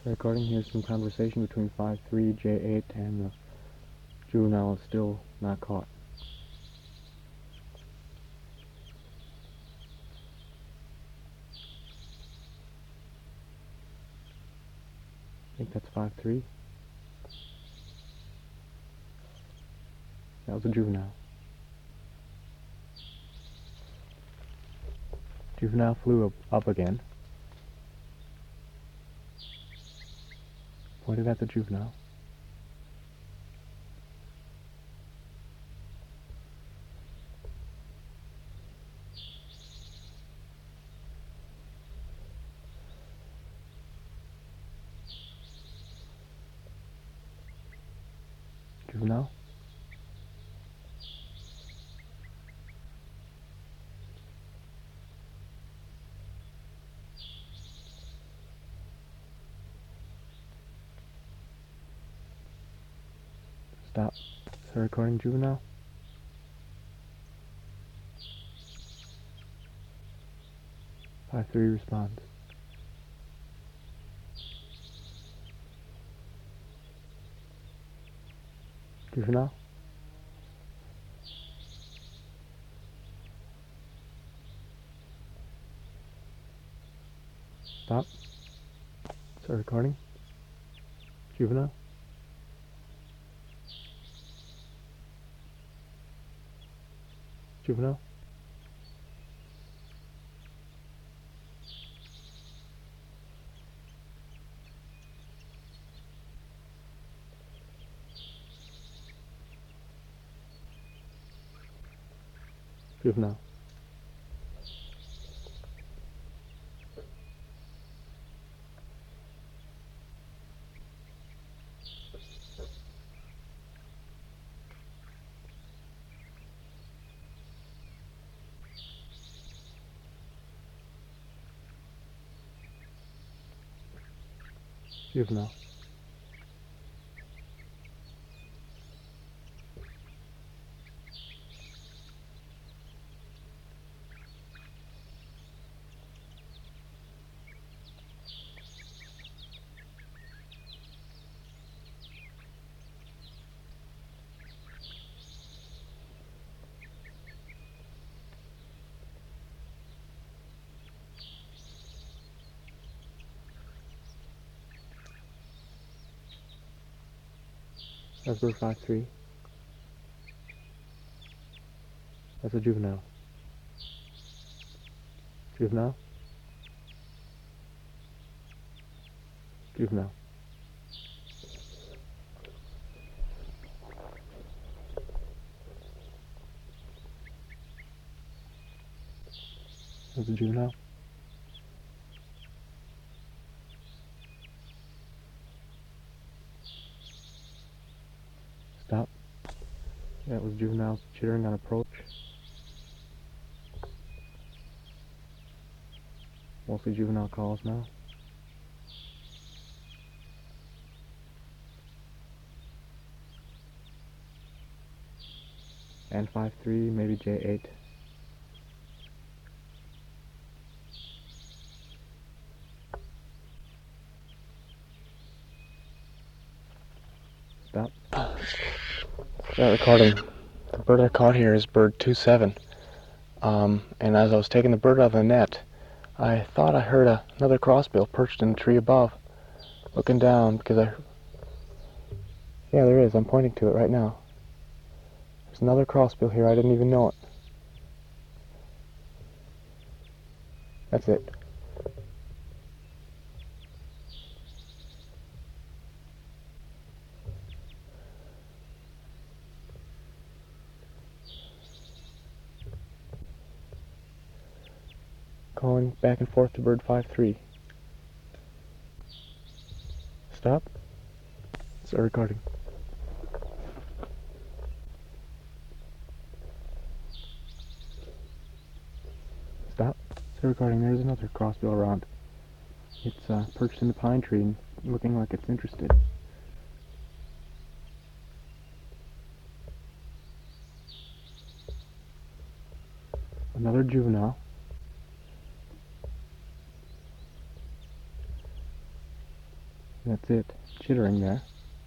Recording, here's some conversation between 5-3, J8, and the juvenile is still not caught. I think that's 5-3. That was a juvenile. Juvenile flew up again. Pointed at the juvenile. Juvenile. Stop. Start recording, juvenile. Five three responds. Juvenile. Stop. Start recording. Juvenile. Juvenile. Juvenile. Juvenile. That's bird 5-3. That's a juvenile. Juvenile. Juvenile. That's a juvenile. Stop. That was juveniles chittering on approach. Mostly juvenile calls now. And 5-3, maybe J8. Stop. Start recording. The bird I caught here is bird 2-7. And as I was taking the bird out of the net, I thought I heard another crossbill perched in the tree above, looking down because yeah, there is. I'm pointing to it right now. There's another crossbill here. I didn't even know it. That's it. Calling back and forth to bird 5-3. Stop. Start recording. Stop. Start recording. There's another crossbill around. It's perched in the pine tree and looking like it's interested. Another juvenile. That's it. Chittering there.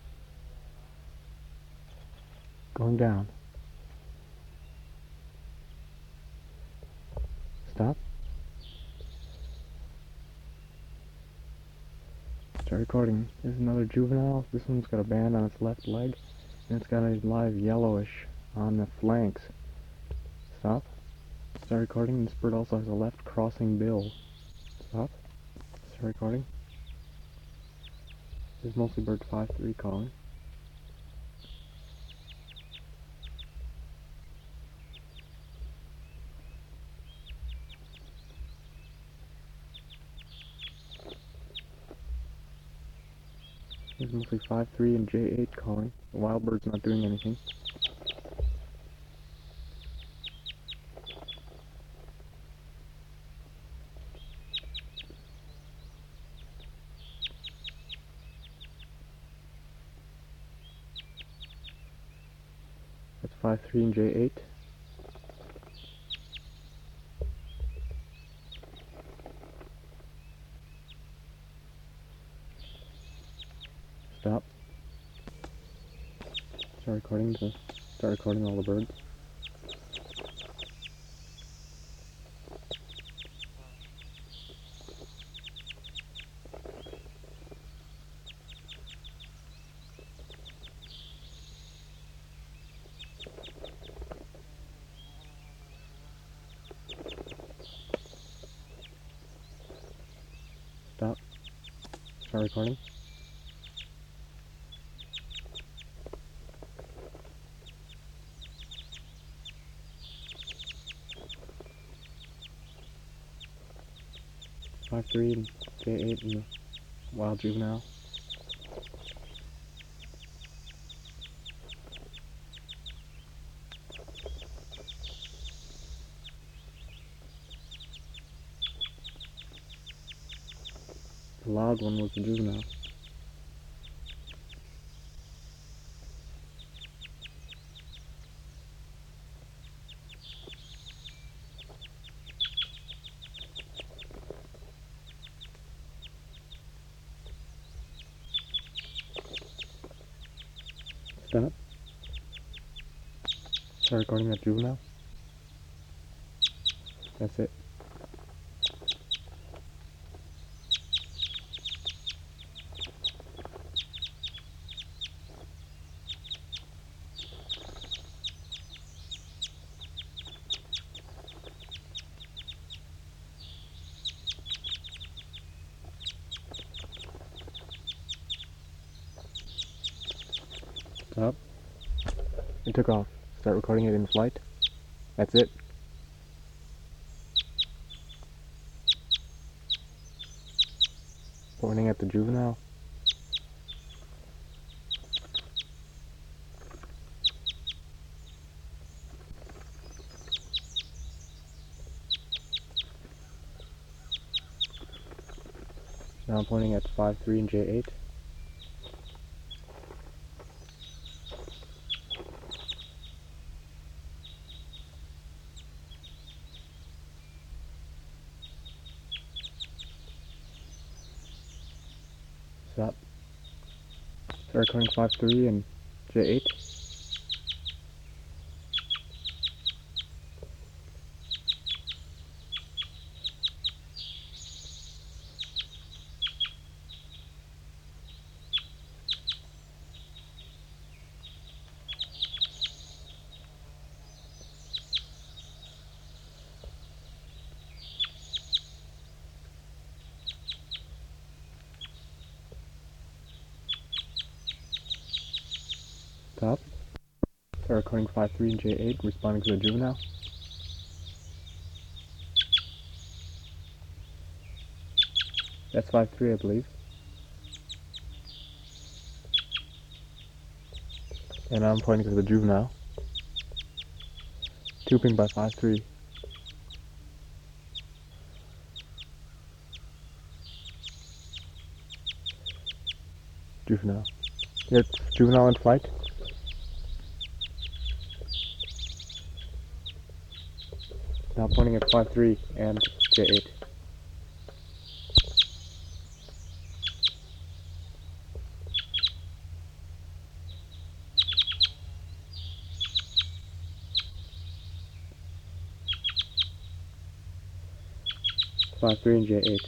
Going down. Stop. Start recording. There's another juvenile. This one's got a band on its left leg, and it's got a live yellowish on the flanks. Stop. Start recording. This bird also has a left crossing bill. Stop. Start recording. This is mostly bird 5-3 calling. This is mostly 5-3 and J8 calling. The wild bird's not doing anything. That's 5-3 and J8. Stop. Start recording all the birds. Stop. Start recording. Five three and J8 and the wild juvenile. The loud one was the juvenile. Stop. Start recording that juvenile. That's it. Stop. It took off. Start recording it in flight. That's it. Pointing at the juvenile. Now I'm pointing at 5-3 and J8. Stop. Start recording 5-3 and J8. Stop. Start recording 5-3 and J8, responding to the juvenile. That's 5-3, I believe. And I'm pointing to the juvenile. 2-ping by 5-3. Juvenile. It's juvenile in flight. Now pointing at 5-3 and J8. 5-3 and J8.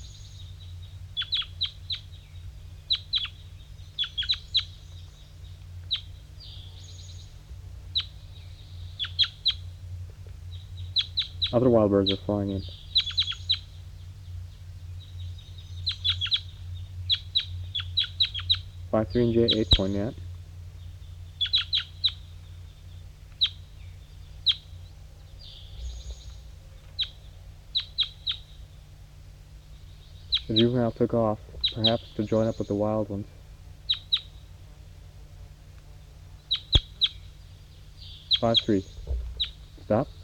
Other wild birds are flying in. 5-3 and J8 pointing at. The juvenile took off, perhaps to join up with the wild ones. 5-3. Stop.